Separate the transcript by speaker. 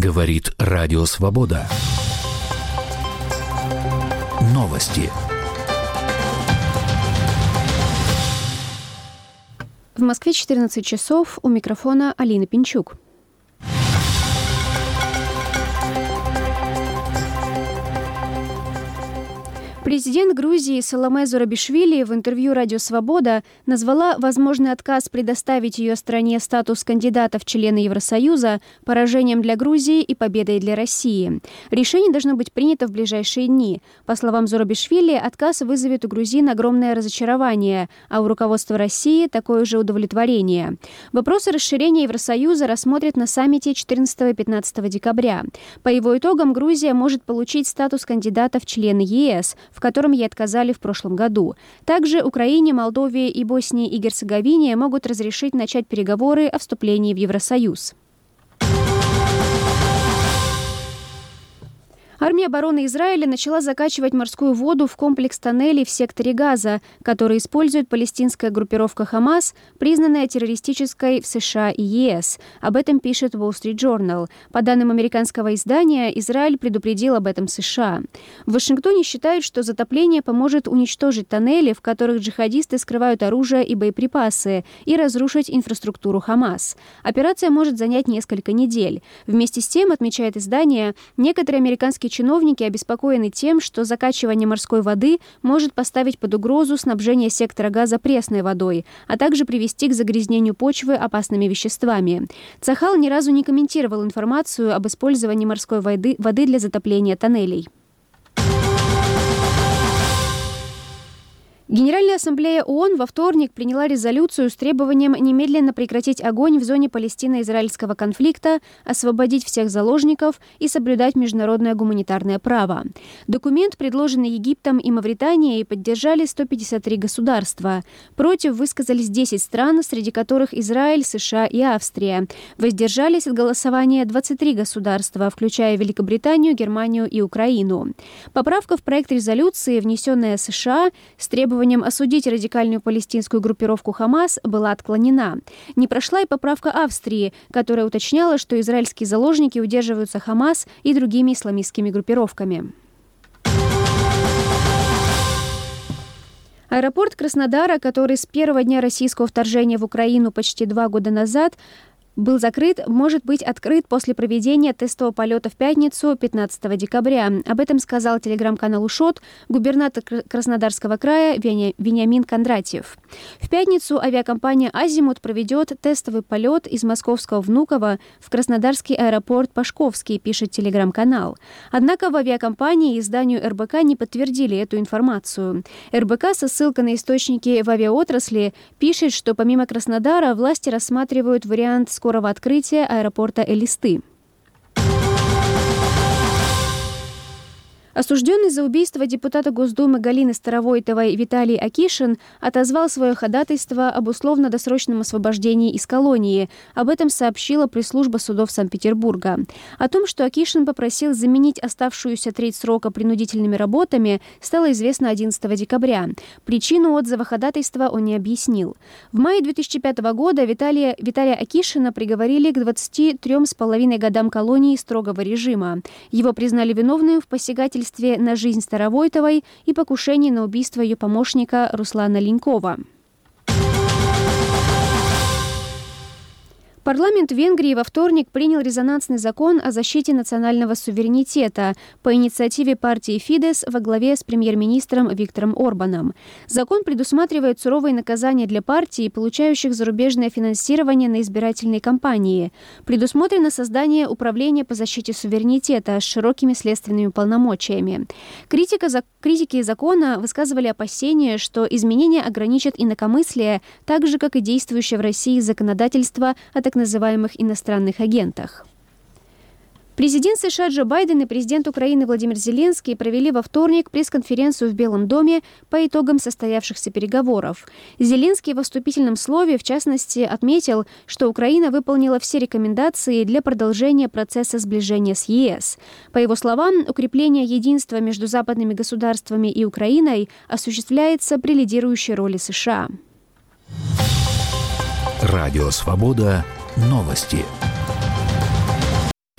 Speaker 1: Говорит Радио Свобода. Новости.
Speaker 2: В Москве 14 часов. У микрофона Алина Пинчук. Президент Грузии Саломе Зурабишвили в интервью «Радио Свобода» назвала возможный отказ предоставить ее стране статус кандидата в члены Евросоюза поражением для Грузии и победой для России. Решение должно быть принято в ближайшие дни. По словам Зурабишвили, отказ вызовет у грузин огромное разочарование, а у руководства России такое же удовлетворение. Вопросы расширения Евросоюза рассмотрят на саммите 14 и 15 декабря. По его итогам Грузия может получить статус кандидата в члены ЕС, в котором ей отказали в прошлом году. Также Украине, Молдове и Боснии и Герцеговине могут разрешить начать переговоры о вступлении в Евросоюз. Армия обороны Израиля начала закачивать морскую воду в комплекс тоннелей в секторе Газа, который использует палестинская группировка «Хамас», признанная террористической в США и ЕС. Об этом пишет Wall Street Journal. По данным американского издания, Израиль предупредил об этом США. В Вашингтоне считают, что затопление поможет уничтожить тоннели, в которых джихадисты скрывают оружие и боеприпасы, и разрушить инфраструктуру «Хамас». Операция может занять несколько недель. Вместе с тем, отмечает издание, некоторые американские чиновники обеспокоены тем, что закачивание морской воды может поставить под угрозу снабжение сектора Газа пресной водой, а также привести к загрязнению почвы опасными веществами. Цахал ни разу не комментировал информацию об использовании морской воды для затопления тоннелей. Генеральная ассамблея ООН во вторник приняла резолюцию с требованием немедленно прекратить огонь в зоне палестино-израильского конфликта, освободить всех заложников и соблюдать международное гуманитарное право. Документ, предложенный Египтом и Мавританией, поддержали 153 государства. Против высказались 10 стран, среди которых Израиль, США и Австрия. Воздержались от голосования 23 государства, включая Великобританию, Германию и Украину. Поправка в проект резолюции, внесенная США, с требованием осудить радикальную палестинскую группировку «Хамас», была отклонена. Не прошла и поправка Австрии, которая уточняла, что израильские заложники удерживаются «Хамас» и другими исламистскими группировками. Аэропорт Краснодара, который с первого дня российского вторжения в Украину почти 2 года назад был закрыт, может быть открыт после проведения тестового полета в пятницу 15 декабря. Об этом сказал телеграм-каналу ШОТ губернатор Краснодарского края Вениамин Кондратьев. В пятницу авиакомпания «Азимут» проведет тестовый полет из московского Внуково в краснодарский аэропорт Пашковский, пишет телеграм-канал. Однако в авиакомпании и изданию РБК не подтвердили эту информацию. РБК со ссылкой на источники в авиаотрасли пишет, что помимо Краснодара власти рассматривают вариант скорого открытия аэропорта Элисты. Осужденный за убийство депутата Госдумы Галины Старовойтовой Виталий Акишин отозвал свое ходатайство об условно-досрочном освобождении из колонии. Об этом сообщила пресс-служба судов Санкт-Петербурга. О том, что Акишин попросил заменить оставшуюся треть срока принудительными работами, стало известно 11 декабря. Причину отзыва ходатайства он не объяснил. В мае 2005 года Виталия Акишина приговорили к 23,5 годам колонии строгого режима. Его признали виновным в посягательстве на жизнь Старовойтовой и покушении на убийство ее помощника Руслана Ленькова. Парламент Венгрии во вторник принял резонансный закон о защите национального суверенитета по инициативе партии Фидес во главе с премьер-министром Виктором Орбаном. Закон предусматривает суровые наказания для партий, получающих зарубежное финансирование на избирательные кампании. Предусмотрено создание управления по защите суверенитета с широкими следственными полномочиями. Критики закона высказывали опасения, что изменения ограничат инакомыслие, так же, как и действующее в России законодательство о так называемых иностранных агентах. Президент США Джо Байден и президент Украины Владимир Зеленский провели во вторник пресс-конференцию в Белом доме по итогам состоявшихся переговоров. Зеленский во вступительном слове, в частности, отметил, что Украина выполнила все рекомендации для продолжения процесса сближения с ЕС. По его словам, укрепление единства между западными государствами и Украиной осуществляется при лидирующей роли США.
Speaker 1: Радио «Свобода». Новости.